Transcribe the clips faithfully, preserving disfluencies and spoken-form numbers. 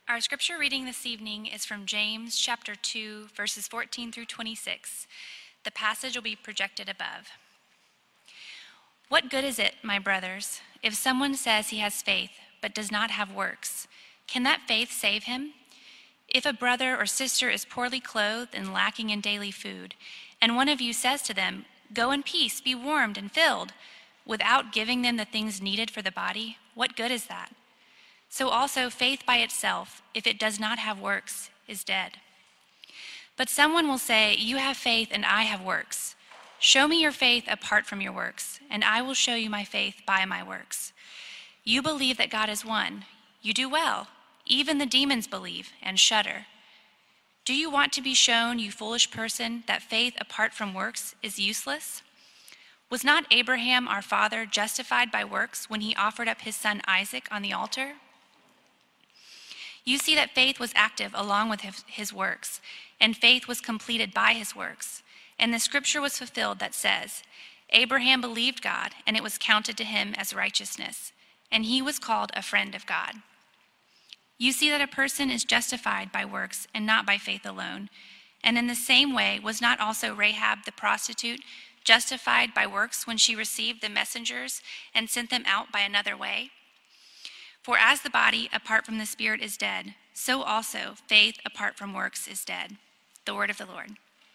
Our scripture reading this evening is from James chapter two, verses fourteen through twenty-six. The passage will be projected above. What good is it, my brothers, if someone says he has faith but does not have works? Can that faith save him? If a brother or sister is poorly clothed and lacking in daily food, and one of you says to them, "Go in peace, be warmed and filled," without giving them the things needed for the body, what good is that? So also faith by itself, if it does not have works, is dead. But someone will say, "You have faith and I have works. Show me your faith apart from your works, and I will show you my faith by my works. You believe that God is one. You do well. Even the demons believe and shudder. Do you want to be shown, you foolish person, that faith apart from works is useless? Was not Abraham our father justified by works when he offered up his son Isaac on the altar? You see that faith was active along with his works, and faith was completed by his works. And the scripture was fulfilled that says, Abraham believed God, and it was counted to him as righteousness, and he was called a friend of God. You see that a person is justified by works and not by faith alone. And in the same way, was not also Rahab the prostitute justified by works when she received the messengers and sent them out by another way? For as the body apart from the spirit is dead, so also faith apart from works is dead. The word of the Lord.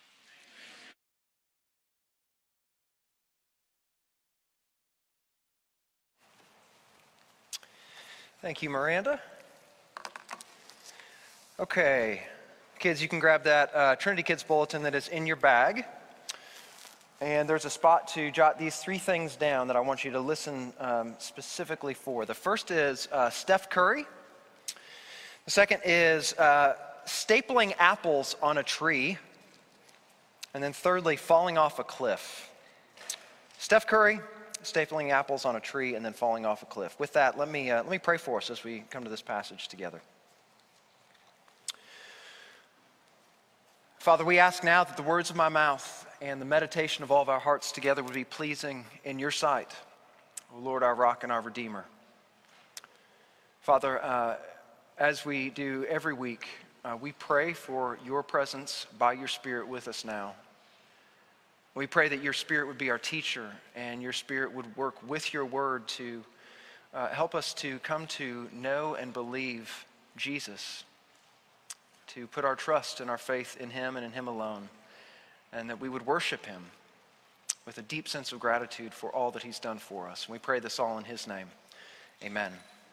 Thank you, Miranda. Okay, kids, you can grab that uh, Trinity Kids Bulletin that is in your bag. And there's a spot to jot these three things down that I want you to listen um, specifically for. The first is uh, Steph Curry. The second is uh, stapling apples on a tree. And then thirdly, falling off a cliff. Steph Curry, stapling apples on a tree, and then falling off a cliff. With that, let me, uh, let me pray for us as we come to this passage together. Father, we ask now that the words of my mouth and the meditation of all of our hearts together would be pleasing in your sight, O Lord, our rock and our Redeemer. Father, uh, as we do every week, uh, we pray for your presence by your Spirit with us now. We pray that your Spirit would be our teacher and your Spirit would work with your word to uh, help us to come to know and believe Jesus, to put our trust and our faith in him and in him alone, and that we would worship him with a deep sense of gratitude for all that he's done for us. And we pray this all in his name. Amen.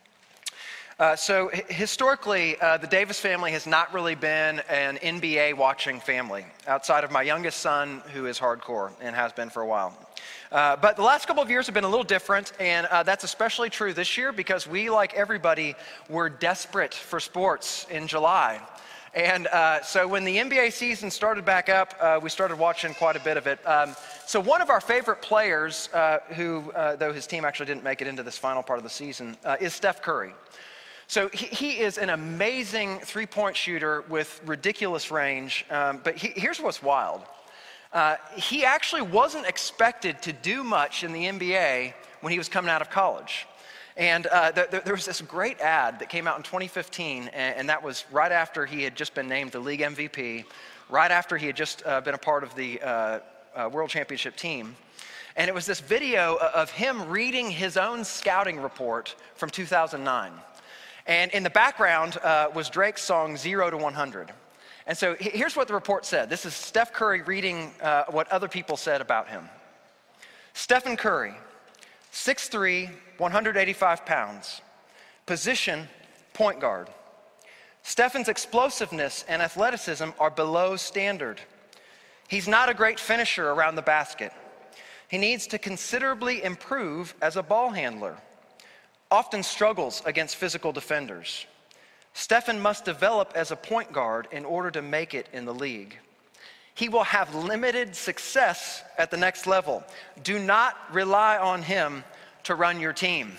Uh, so h- historically, uh, the Davis family has not really been an N B A watching family, outside of my youngest son, who is hardcore and has been for a while. Uh, but the last couple of years have been a little different, and uh, that's especially true this year because we, like everybody, were desperate for sports in July. And uh, so when the N B A season started back up, uh, we started watching quite a bit of it. Um, so one of our favorite players, uh, who, uh, though his team actually didn't make it into this final part of the season, uh, is Steph Curry. So he, he is an amazing three-point shooter with ridiculous range, um, but he, here's what's wild. Uh, he actually wasn't expected to do much in the N B A when he was coming out of college. And uh, th- th- there was this great ad that came out in twenty fifteen, and, and that was right after he had just been named the league M V P, right after he had just uh, been a part of the uh, uh, World Championship team. And it was this video of him reading his own scouting report from two thousand nine. And in the background uh, was Drake's song Zero to one hundred. And so here's what the report said. This is Steph Curry reading uh, what other people said about him. Stephen Curry, six three, one hundred eighty-five pounds. Position, point guard. Stephen's explosiveness and athleticism are below standard. He's not a great finisher around the basket. He needs to considerably improve as a ball handler. Often struggles against physical defenders. Stephen must develop as a point guard in order to make it in the league. He will have limited success at the next level. Do not rely on him to run your team.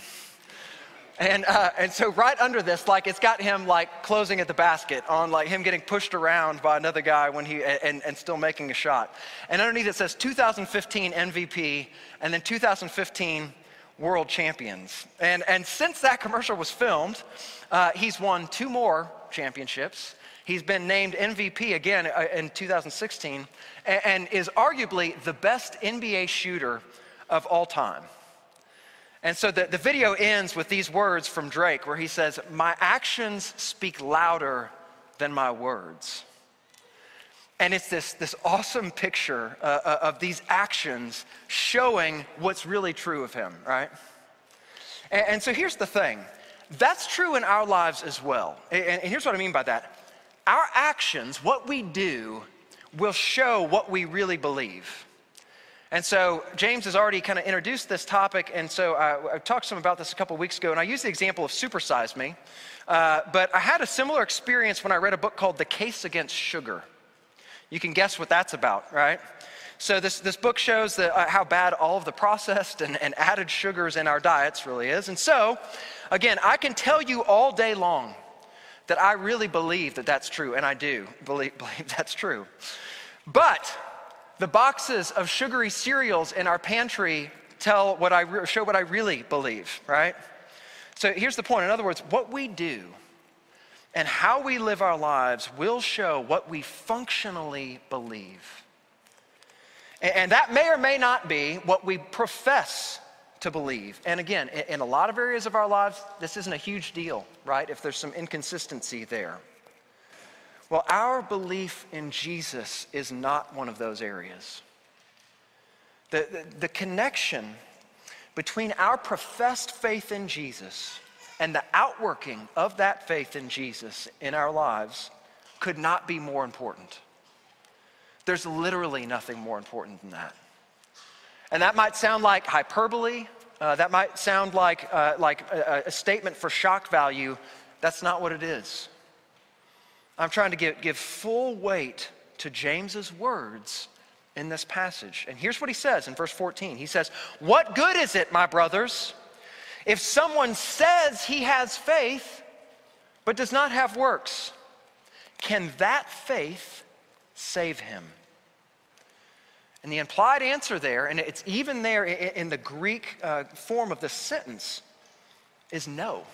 And uh, and so right under this, like it's got him like closing at the basket on like him getting pushed around by another guy when he and, and still making a shot. And underneath it says two thousand fifteen M V P and then two thousand fifteen world champions. And and since that commercial was filmed, uh, he's won two more championships. He's been named M V P again uh, in two thousand sixteen and, and is arguably the best N B A shooter of all time. And so the, the video ends with these words from Drake where he says, "My actions speak louder than my words." And it's this, this awesome picture uh, of these actions showing what's really true of him, right? And, and so here's the thing. That's true in our lives as well. And, and here's what I mean by that. Our actions, what we do, will show what we really believe. And so James has already kind of introduced this topic, and so I, I talked to him about this a couple weeks ago, and I used the example of Super Size Me. Uh, but I had a similar experience when I read a book called The Case Against Sugar. You can guess what that's about, right? So this, this book shows that, uh, how bad all of the processed and, and added sugars in our diets really is. And so, again, I can tell you all day long that I really believe that that's true, and I do believe, believe that's true. But the boxes of sugary cereals in our pantry tell what I re- show what I really believe, right? So here's the point. In other words, what we do and how we live our lives will show what we functionally believe. And, and that may or may not be what we profess to believe. And again, in, in a lot of areas of our lives, this isn't a huge deal, right? If there's some inconsistency there. Well, our belief in Jesus is not one of those areas. The, the, the connection between our professed faith in Jesus and the outworking of that faith in Jesus in our lives could not be more important. There's literally nothing more important than that. And that might sound like hyperbole. Uh, that might sound like, uh, like a, a statement for shock value. That's not what it is. I'm trying to give, give full weight to James's words in this passage. And here's what he says in verse fourteen. He says, "What good is it, my brothers, if someone says he has faith but does not have works? Can that faith save him?" And the implied answer there, and it's even there in the Greek uh, form of the sentence, is no.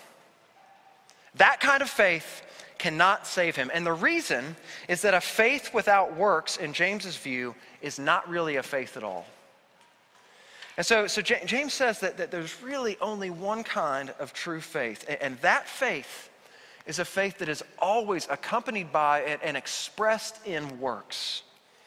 That kind of faith cannot save him. And the reason is that a faith without works, in James's view, is not really a faith at all. And so, so James says that, that there's really only one kind of true faith, and that faith is a faith that is always accompanied by and expressed in works.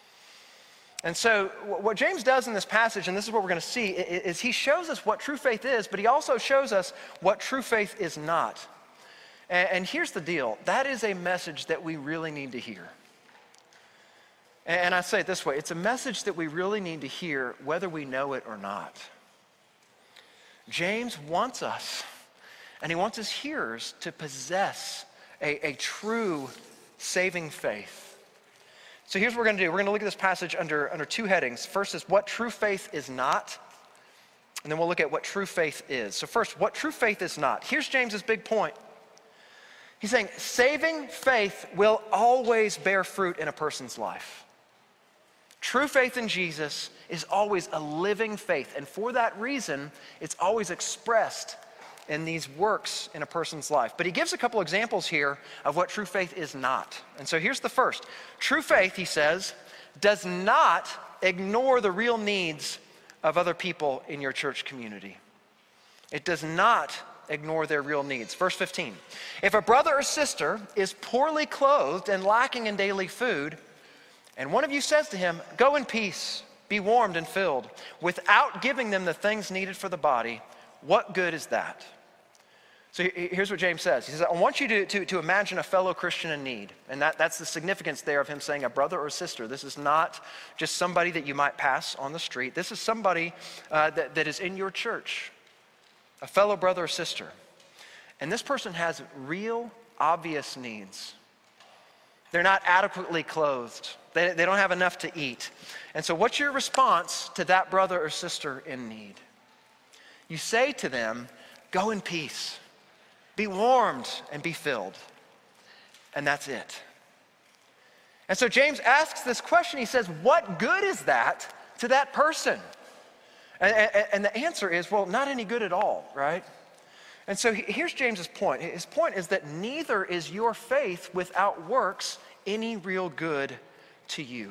And so what James does in this passage, and this is what we're going to see, is he shows us what true faith is, but he also shows us what true faith is not. And here's the deal. That is a message that we really need to hear. And I say it this way. It's a message that we really need to hear whether we know it or not. James wants us, and he wants his hearers to possess a, a true saving faith. So here's what we're going to do. We're going to look at this passage under, under two headings. First is what true faith is not, and then we'll look at what true faith is. So first, what true faith is not. Here's James's big point. He's saying saving faith will always bear fruit in a person's life. True faith in Jesus is always a living faith, and for that reason, it's always expressed in these works in a person's life. But he gives a couple examples here of what true faith is not. And so here's the first. True faith, he says, does not ignore the real needs of other people in your church community. It does not ignore their real needs. Verse fifteen, if a brother or sister is poorly clothed and lacking in daily food, and one of you says to him, "Go in peace, be warmed and filled," without giving them the things needed for the body, what good is that? So here's what James says. He says, I want you to, to, to imagine a fellow Christian in need. And that, that's the significance there of him saying a brother or sister. This is not just somebody that you might pass on the street. This is somebody uh, that, that is in your church, a fellow brother or sister. And this person has real, obvious needs. They're not adequately clothed. They, they don't have enough to eat. And so what's your response to that brother or sister in need? You say to them, go in peace, be warmed and be filled. And that's it. And so James asks this question. He says, what good is that to that person? And, and, and the answer is, well, not any good at all, right? And so here's James's point. His point is that neither is your faith without works any real good to you.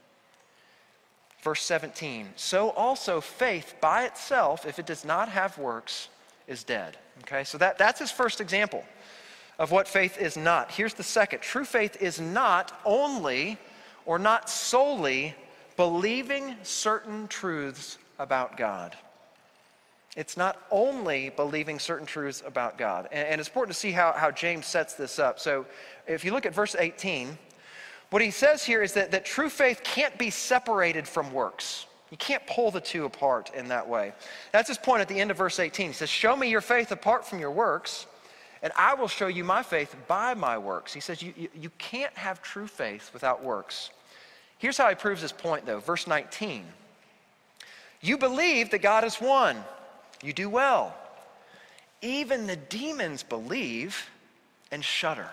Verse seventeen, so also faith by itself, if it does not have works, is dead. Okay, so that, that's his first example of what faith is not. Here's the second. True faith is not only or not solely believing certain truths about God. It's not only believing certain truths about God. And, and it's important to see how, how James sets this up. So if you look at verse eighteen, what he says here is that, that true faith can't be separated from works. You can't pull the two apart in that way. That's his point at the end of verse eighteen. He says, show me your faith apart from your works, and I will show you my faith by my works. He says you, you, you can't have true faith without works. Here's how he proves his point, though. Verse nineteen. You believe that God is one. You do well. Even the demons believe and shudder.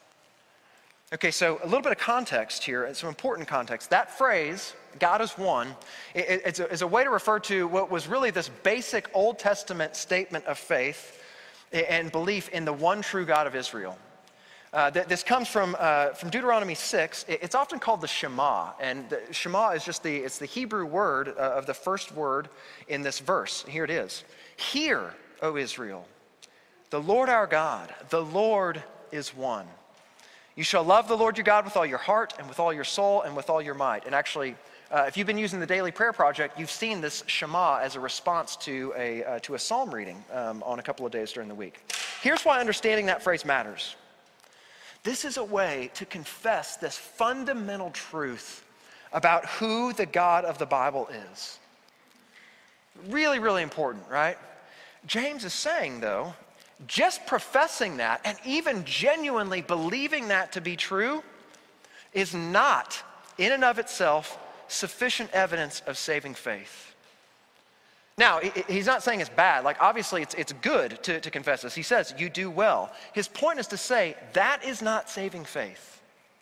Okay, so a little bit of context here, some important context. That phrase, God is one, it, it's, a, it's a way to refer to what was really this basic Old Testament statement of faith and belief in the one true God of Israel. Uh, th- this comes from, uh, from Deuteronomy six. It, it's often called the Shema, and the Shema is just the, it's the Hebrew word uh, of the first word in this verse. Here it is. Hear, O Israel, the Lord our God, the Lord is one. You shall love the Lord your God with all your heart and with all your soul and with all your might. And actually, uh, if you've been using the Daily Prayer Project, you've seen this Shema as a response to a, uh, to a psalm reading um, on a couple of days during the week. Here's why understanding that phrase matters. This is a way to confess this fundamental truth about who the God of the Bible is. Really, really important, right? James is saying, though, just professing that and even genuinely believing that to be true is not, in and of itself, sufficient evidence of saving faith. Now, he's not saying it's bad. Like, obviously, it's, it's good to, to confess this. He says, you do well. His point is to say, that is not saving faith.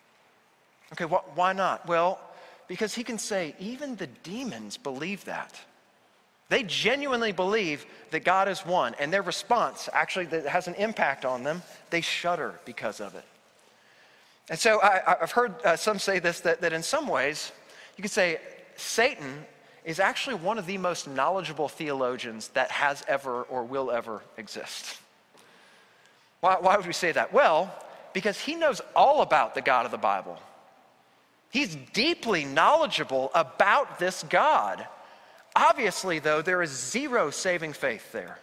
Okay, wh- why not? Well, because he can say, even the demons believe that. They genuinely believe that God is one, and their response actually that has an impact on them. They shudder because of it. And so I, I've heard uh, some say this, that, that in some ways, you could say Satan is actually one of the most knowledgeable theologians that has ever or will ever exist. Why, why would we say that? Well, because he knows all about the God of the Bible. He's deeply knowledgeable about this God. Obviously, though, there is zero saving faith there.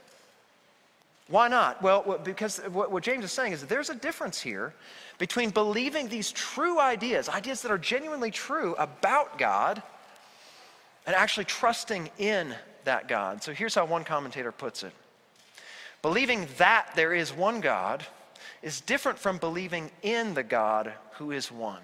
Why not? Well, because what James is saying is that there's a difference here between believing these true ideas, ideas that are genuinely true about God, and actually trusting in that God. So here's how one commentator puts it. Believing that there is one God is different from believing in the God who is one.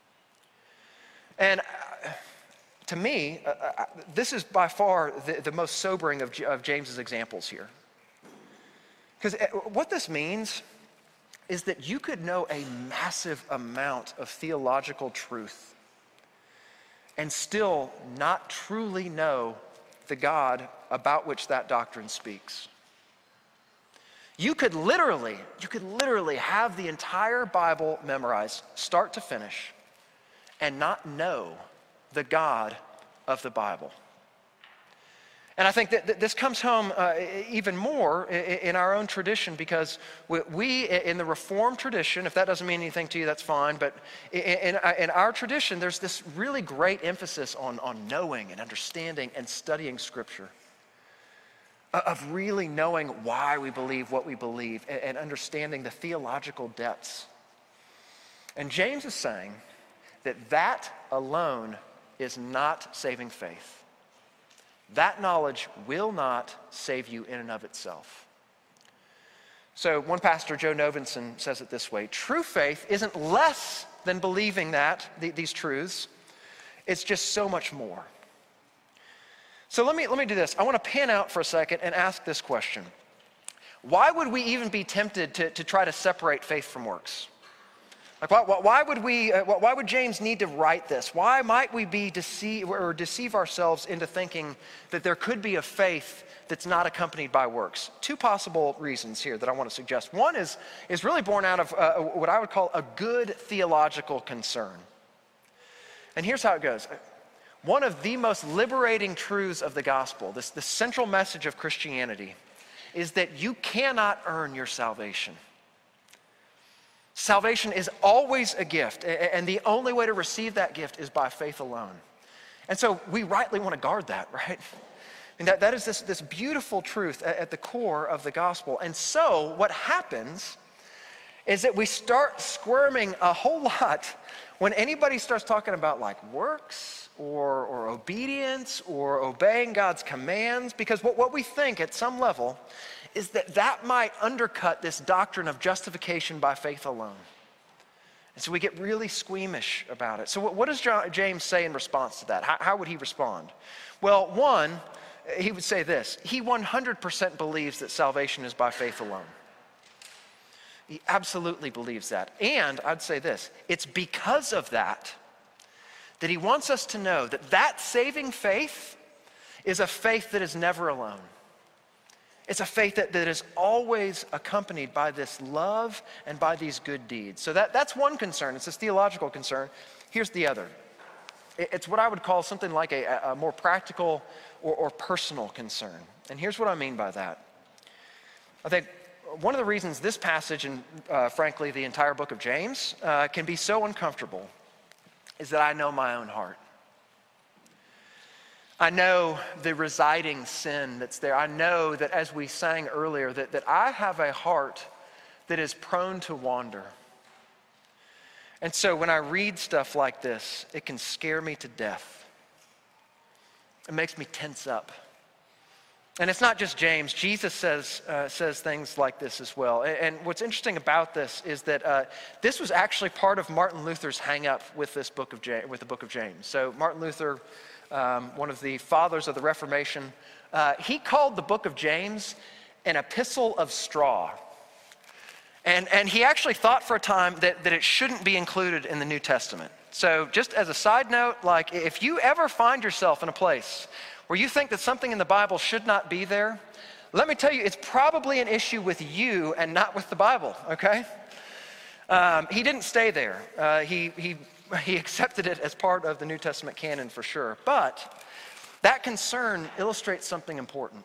And to me, uh, this is by far the, the most sobering of, of James's examples here. Because what this means is that you could know a massive amount of theological truth and still not truly know the God about which that doctrine speaks. You could literally, you could literally have the entire Bible memorized, start to finish, and not know the God of the Bible. And I think that, that this comes home uh, even more in, in our own tradition, because we, we, in the Reformed tradition, if that doesn't mean anything to you, that's fine, but in, in, in our tradition, there's this really great emphasis on, on knowing and understanding and studying Scripture, of really knowing why we believe what we believe and, and understanding the theological depths. And James is saying that that alone is not saving faith. That knowledge will not save you in and of itself. So one pastor, Joe Novenson, says it this way: true faith isn't less than believing that, th- these truths. It's just so much more. So let me, let me do this. I want to pan out for a second and ask this question. Why would we even be tempted to, to try to separate faith from works? Like, why, why would we? Uh, why would James need to write this? Why might we be deceive or deceive ourselves into thinking that there could be a faith that's not accompanied by works? Two possible reasons here that I want to suggest. One is is really born out of uh, what I would call a good theological concern. And here's how it goes. One of the most liberating truths of the gospel, this the central message of Christianity, is that you cannot earn your salvation. Salvation is always a gift, and the only way to receive that gift is by faith alone. And so we rightly want to guard that, right? And that, that is this, this beautiful truth at, at the core of the gospel. And so what happens is that we start squirming a whole lot when anybody starts talking about like works or, or obedience or obeying God's commands, because what, what we think at some level is that that might undercut this doctrine of justification by faith alone. And so we get really squeamish about it. So what, what does James say in response to that? How, how would he respond? Well, one, he would say this. He one hundred percent believes that salvation is by faith alone. He absolutely believes that. And I'd say this. It's because of that that he wants us to know that that saving faith is a faith that is never alone. It's a faith that, that is always accompanied by this love and by these good deeds. So that, that's one concern. It's this theological concern. Here's the other. It, it's what I would call something like a, a more practical or, or personal concern. And here's what I mean by that. I think one of the reasons this passage and uh, frankly the entire book of James uh, can be so uncomfortable is that I know my own heart. I know the residing sin that's there. I know that, as we sang earlier, that, that I have a heart that is prone to wander. And so when I read stuff like this, it can scare me to death. It makes me tense up. And it's not just James. Jesus says uh, says things like this as well. And, and what's interesting about this is that uh, this was actually part of Martin Luther's hang-up with this book of James, with the book of James. So Martin Luther, Um, one of the fathers of the Reformation, uh, he called the book of James an epistle of straw. And, and he actually thought for a time that, that it shouldn't be included in the New Testament. So just as a side note, like if you ever find yourself in a place where you think that something in the Bible should not be there, let me tell you, it's probably an issue with you and not with the Bible, okay? Um, he didn't stay there. Uh, he, he He accepted it as part of the New Testament canon for sure. But that concern illustrates something important.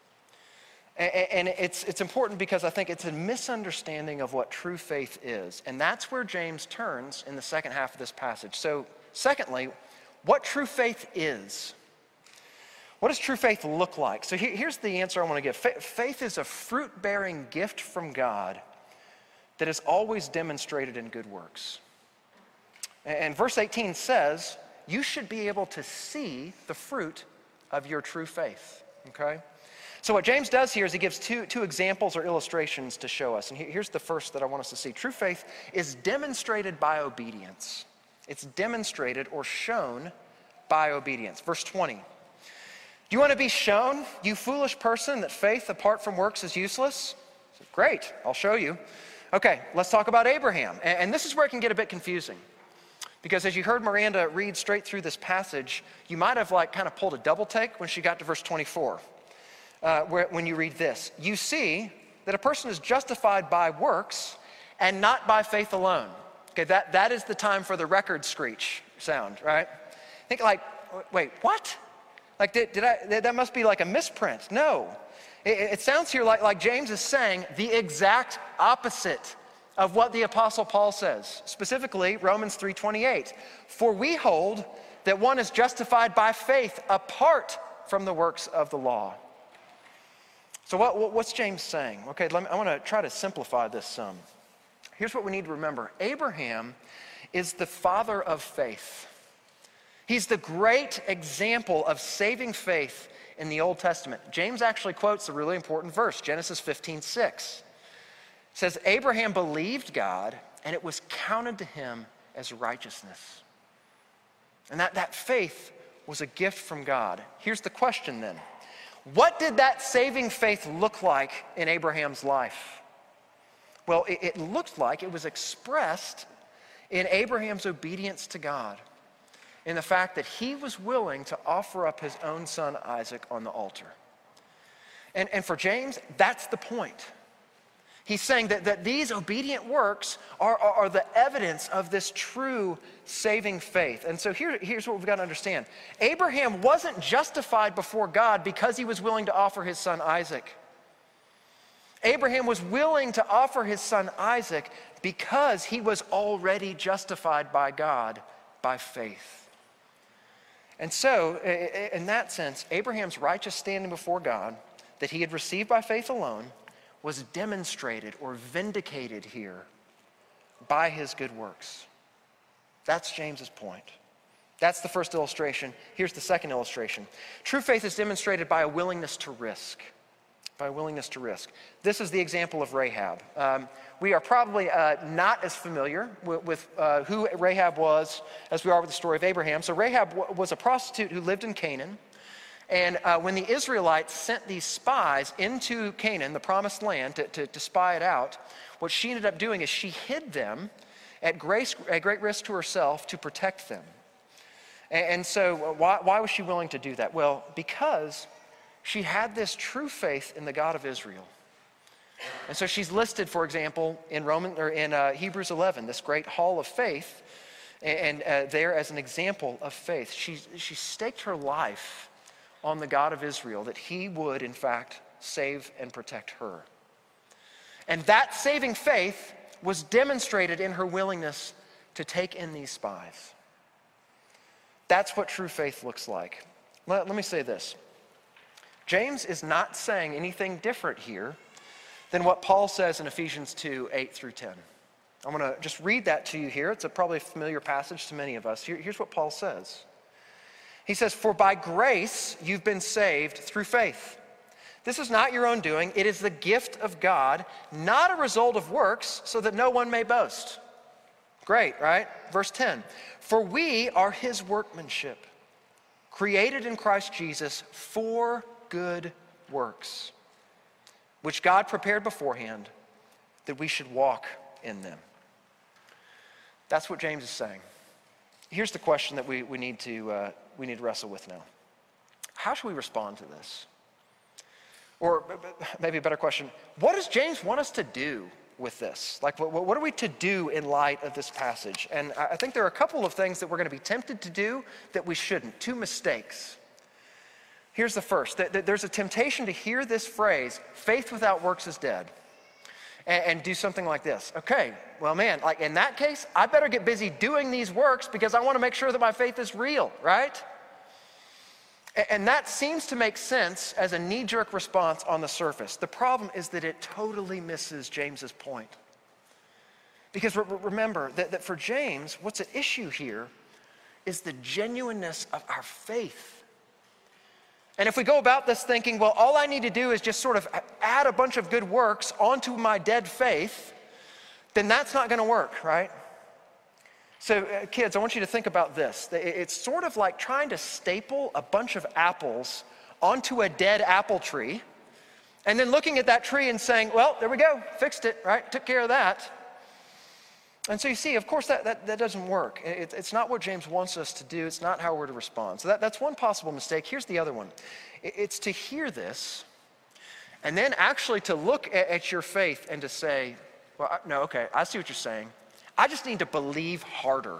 And it's, it's important because I think it's a misunderstanding of what true faith is. And that's where James turns in the second half of this passage. So secondly, what true faith is. What does true faith look like? So here's the answer I want to give. Faith is a fruit-bearing gift from God that is always demonstrated in good works. And verse eighteen says, you should be able to see the fruit of your true faith, okay? So what James does here is he gives two, two examples or illustrations to show us. And here's the first that I want us to see. True faith is demonstrated by obedience. It's demonstrated or shown by obedience. Verse twenty, do you want to be shown, you foolish person, that faith apart from works is useless? Great, I'll show you. Okay, let's talk about Abraham. And this is where it can get a bit confusing. Because as you heard Miranda read straight through this passage, you might have like kind of pulled a double take when she got to verse twenty-four, uh, where, when you read this. You see that a person is justified by works and not by faith alone. Okay, that, that is the time for the record screech sound, right? Think like, wait, what? Like, did, did I, that must be like a misprint. No, it, it sounds here like, like James is saying the exact opposite of what the Apostle Paul says, specifically Romans three twenty-eight. For we hold that one is justified by faith apart from the works of the law. So what, what's James saying? Okay, let me, I want to try to simplify this some. Here's what we need to remember. Abraham is the father of faith. He's the great example of saving faith in the Old Testament. James actually quotes a really important verse, Genesis fifteen six. It says, Abraham believed God, and it was counted to him as righteousness. And that, that faith was a gift from God. Here's the question then. What did that saving faith look like in Abraham's life? Well, it, it looked like it was expressed in Abraham's obedience to God, in the fact that he was willing to offer up his own son Isaac on the altar. And, and for James, that's the point. He's saying that, that these obedient works are, are, are the evidence of this true saving faith. And so here, here's what we've got to understand. Abraham wasn't justified before God because he was willing to offer his son Isaac. Abraham was willing to offer his son Isaac because he was already justified by God by faith. And so, in that sense, Abraham's righteous standing before God that he had received by faith alone was demonstrated or vindicated here by his good works. That's James's point. That's the first illustration. Here's the second illustration. True faith is demonstrated by a willingness to risk. By a willingness to risk. This is the example of Rahab. Um, we are probably uh, not as familiar with, with uh, who Rahab was as we are with the story of Abraham. So Rahab w- was a prostitute who lived in Canaan. And uh, when the Israelites sent these spies into Canaan, the promised land, to, to, to spy it out, what she ended up doing is she hid them at great, at great risk to herself to protect them. And, and so why, why was she willing to do that? Well, because she had this true faith in the God of Israel. And so she's listed, for example, in Roman or in uh, Hebrews eleven, this great hall of faith, and, and uh, there as an example of faith. She, she staked her life on the God of Israel, that he would, in fact, save and protect her. And that saving faith was demonstrated in her willingness to take in these spies. That's what true faith looks like. Let, let me say this. James is not saying anything different here than what Paul says in Ephesians two, eight through ten. I'm going to just read that to you here. It's a probably a familiar passage to many of us. Here, here's what Paul says. He says, "For by grace you've been saved through faith. This is not your own doing. It is the gift of God, not a result of works, so that no one may boast." Great, right? Verse ten. "For we are his workmanship, created in Christ Jesus for good works, which God prepared beforehand that we should walk in them." That's what James is saying. Here's the question that we, we, need to, uh, we need to wrestle with now. How should we respond to this? Or maybe a better question, what does James want us to do with this? Like, what, what are we to do in light of this passage? And I think there are a couple of things that we're going to be tempted to do that we shouldn't. Two mistakes. Here's the first. There's a temptation to hear this phrase, faith without works is dead, and, and do something like this. Okay, well, man, like in that case, I better get busy doing these works because I want to make sure that my faith is real, right? And, and that seems to make sense as a knee-jerk response on the surface. The problem is that it totally misses James's point. Because re- remember that, that for James, what's at issue here is the genuineness of our faith. And if we go about this thinking, well, all I need to do is just sort of add a bunch of good works onto my dead faith, then that's not going to work, right? So uh, kids, I want you to think about this. It's sort of like trying to staple a bunch of apples onto a dead apple tree, and then looking at that tree and saying, well, there we go, fixed it, right? Took care of that. And so you see, of course, that, that, that doesn't work. It, it's not what James wants us to do. It's not how we're to respond. So that, that's one possible mistake. Here's the other one. It, it's to hear this and then actually to look at, at your faith and to say, well, I, no, okay, I see what you're saying. I just need to believe harder.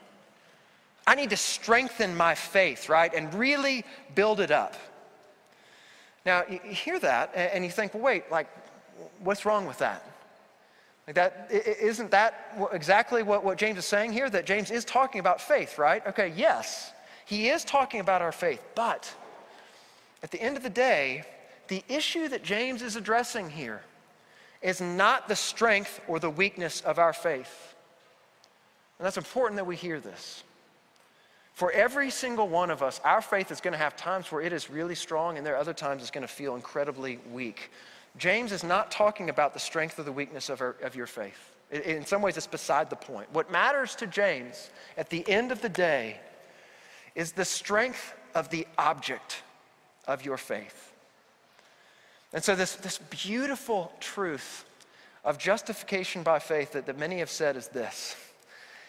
I need to strengthen my faith, right, and really build it up. Now, you, you hear that and you think, well, wait, like, what's wrong with that? Like that, isn't that exactly what, what James is saying here? That James is talking about faith, right? Okay, yes, he is talking about our faith. But at the end of the day, the issue that James is addressing here is not the strength or the weakness of our faith. And that's important that we hear this. For every single one of us, our faith is going to have times where it is really strong, and there are other times it's going to feel incredibly weak. James is not talking about the strength or the weakness of, our, of your faith. In some ways, it's beside the point. What matters to James at the end of the day is the strength of the object of your faith. And so this, this beautiful truth of justification by faith that, that many have said is this,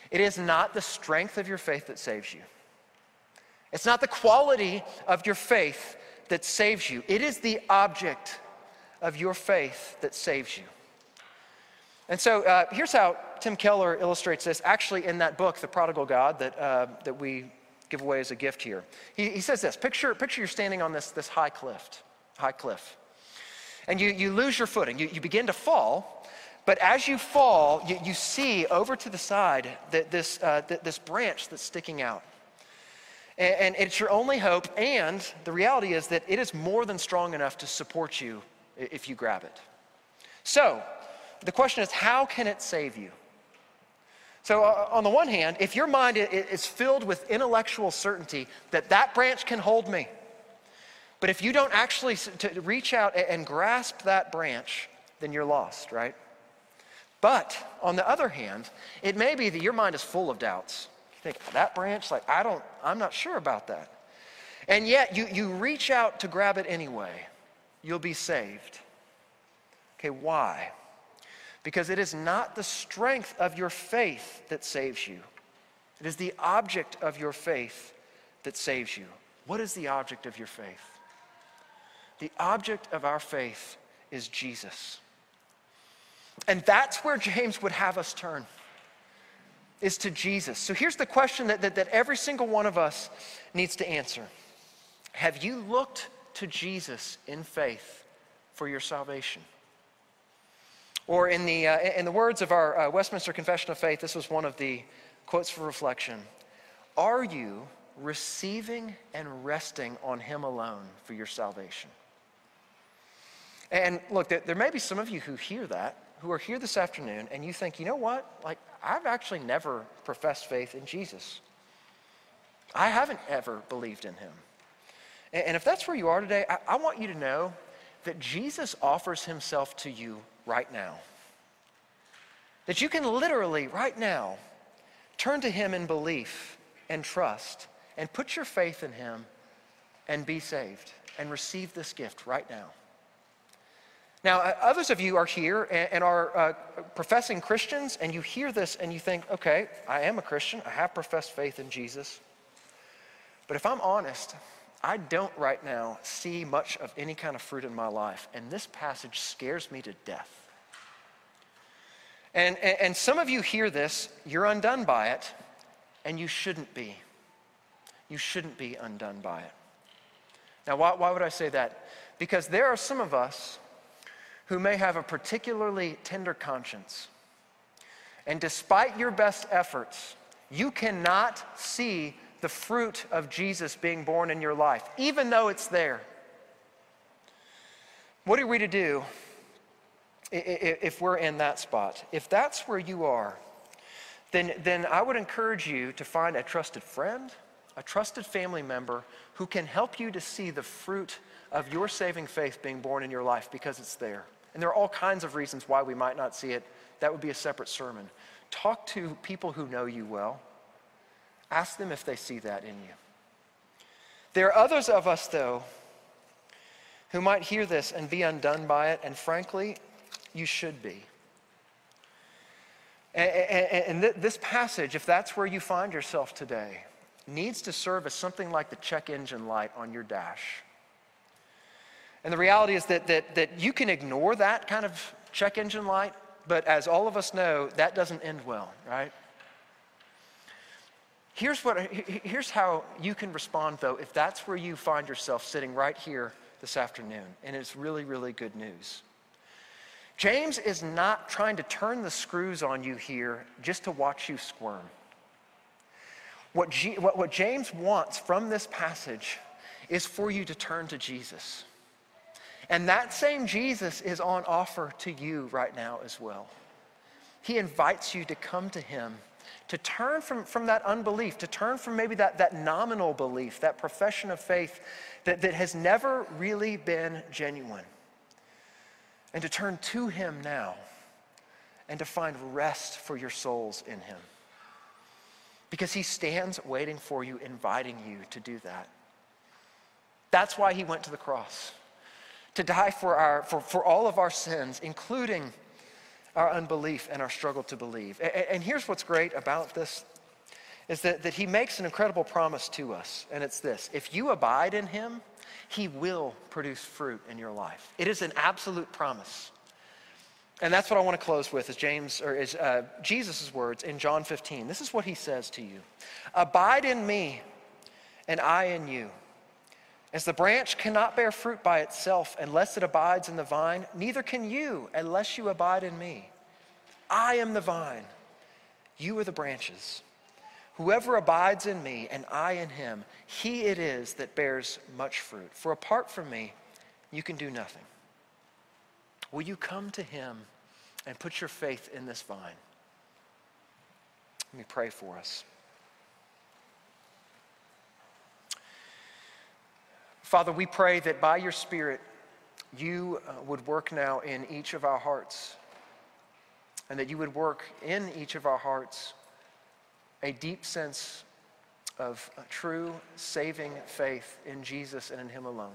It is not the strength of your faith that saves you. It's not the quality of your faith that saves you. It is the object of your faith that saves you. And so uh, here's how Tim Keller illustrates this, actually in that book, The Prodigal God, that, uh, that we give away as a gift here. He, he says this, picture, picture you're standing on this, this high cliff, high cliff. And you, you lose your footing. You, you begin to fall. But as you fall, you, you see over to the side that this, uh, th- this branch that's sticking out. And, and it's your only hope. And the reality is that it is more than strong enough to support you if you grab it. So the question is, how can it save you? So uh, on the one hand, if your mind is filled with intellectual certainty that that branch can hold me, but if you don't actually to reach out and grasp that branch, then you're lost, right? But on the other hand, it may be that your mind is full of doubts. You think, that branch, like, I don't, I'm not sure about that. And yet you, you reach out to grab it anyway. You'll be saved. Okay, why? Because it is not the strength of your faith that saves you. It is the object of your faith that saves you. What is the object of your faith? The object of our faith is Jesus. And that's where James would have us turn, is to Jesus. So here's the question that, that, that every single one of us needs to answer. Have you looked to Jesus in faith for your salvation? Or in the, uh, in the words of our uh, Westminster Confession of Faith, this was one of the quotes for reflection. Are you receiving and resting on him alone for your salvation? And look, there, there may be some of you who hear that, who are here this afternoon, and you think, you know what? Like, I've actually never professed faith in Jesus. I haven't ever believed in him. And, and if that's where you are today, I, I want you to know that Jesus offers himself to you right now. That you can literally, right now, turn to him in belief and trust and put your faith in him and be saved and receive this gift right now. Now, uh, others of you are here and, and are uh, professing Christians, and you hear this and you think, okay, I am a Christian. I have professed faith in Jesus. But if I'm honest, I don't right now see much of any kind of fruit in my life, and this passage scares me to death. And, and, and some of you hear this, you're undone by it, and you shouldn't be. You shouldn't be undone by it. Now, why, why would I say that? Because there are some of us who may have a particularly tender conscience. And despite your best efforts, you cannot see the fruit of Jesus being born in your life, even though it's there. What are we to do if we're in that spot? If that's where you are, then, then I would encourage you to find a trusted friend, a trusted family member who can help you to see the fruit of your saving faith being born in your life, because it's there. And there are all kinds of reasons why we might not see it. That would be a separate sermon. Talk to people who know you well. Ask them if they see that in you. There are others of us, though, who might hear this and be undone by it, and frankly, you should be. And, and, and this passage, if that's where you find yourself today, needs to serve as something like the check engine light on your dash. And the reality is that, that, that you can ignore that kind of check engine light, but as all of us know, that doesn't end well, right? Here's, what, here's how you can respond, though, if that's where you find yourself sitting right here this afternoon, and it's really, really good news. James is not trying to turn the screws on you here just to watch you squirm. What, G, what, what James wants from this passage is for you to turn to Jesus. And that same Jesus is on offer to you right now as well. He invites you to come to him, to turn from, from that unbelief, to turn from maybe that, that nominal belief, that profession of faith that, that has never really been genuine, and to turn to him now and to find rest for your souls in him. Because he stands waiting for you, inviting you to do that. That's why he went to the cross. To die for, our, for, for all of our sins, including our unbelief and our struggle to believe. And here's what's great about this, is that, that he makes an incredible promise to us, and it's this: if you abide in him, he will produce fruit in your life. It is an absolute promise. And that's what I want to close with, is James, or is uh, Jesus' words in John fifteen. This is what he says to you: abide in me, and I in you. As the branch cannot bear fruit by itself unless it abides in the vine, neither can you unless you abide in me. I am the vine, you are the branches. Whoever abides in me and I in him, he it is that bears much fruit. For apart from me, you can do nothing. Will you come to him and put your faith in this vine? Let me pray for us. Father, we pray that by your Spirit, you uh, would work now in each of our hearts, and that you would work in each of our hearts a deep sense of uh, true saving faith in Jesus and in him alone.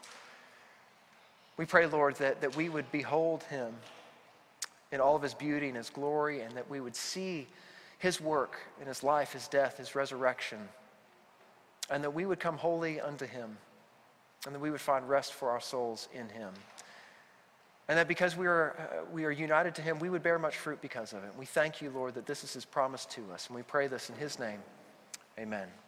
We pray, Lord, that, that we would behold him in all of his beauty and his glory, and that we would see his work in his life, his death, his resurrection, and that we would come wholly unto him, and that we would find rest for our souls in him. And that because we are, uh, we are united to him, we would bear much fruit because of it. We thank you, Lord, that this is his promise to us, and we pray this in his name. Amen.